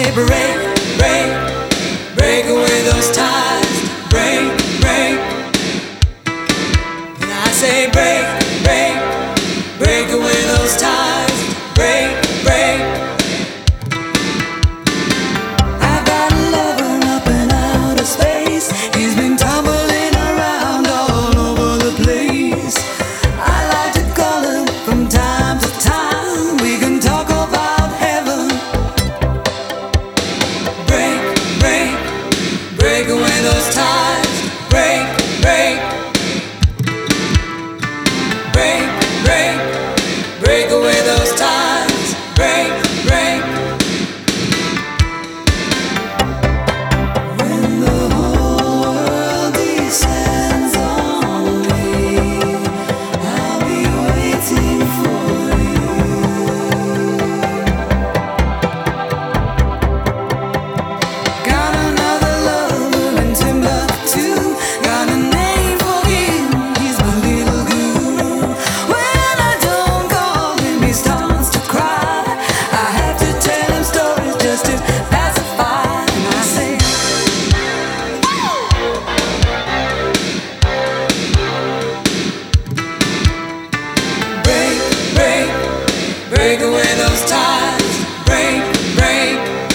say break, break, break away those ties. Break, break. And I say break, break, break away those ties. Break, break. I've got a lover up in outer space. He's been tumbling around all over the place. I like to call him from time to time. We can talk about heaven. Break, break, break away those ties. Break, break, break, break, break away those ties. Break, break. When the whole world descends on me, I'll be waiting for you. Got another lover in Timbuktu. Got a name for him, he's my little guru. When I don't call him, he starts to cry. I have to tell him stories just to pacify. And I say, break, break, break away those ties. Break, break,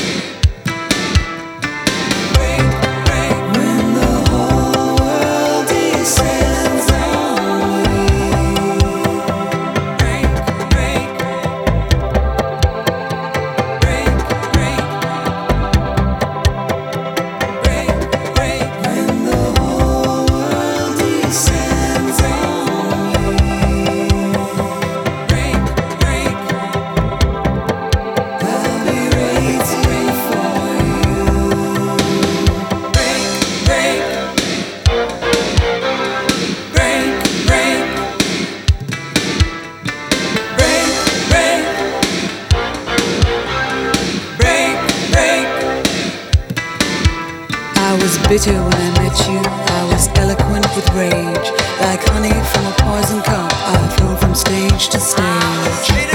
break, break. When the whole world descends on me. Break, break, break, break, break, break. When the whole world descends on me. Break, break. I'll be waiting for you. Break, break, break, break, break, break, break, break. I was bitter when I met you. I was eloquent with rage. Like honey from a poison cup, I flown from stage to stage.